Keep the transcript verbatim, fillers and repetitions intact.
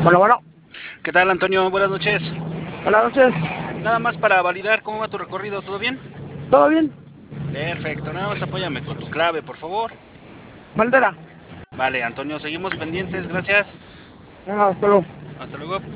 Bueno, bueno, ¿Qué tal, Antonio? Buenas noches. buenas noches. Nada más para validar cómo va tu recorrido, ¿todo bien? ¿Todo bien? Perfecto, nada más apóyame con tu clave, por favor. Bandera. Vale, Antonio, seguimos pendientes, gracias. Venga, hasta luego. Hasta luego.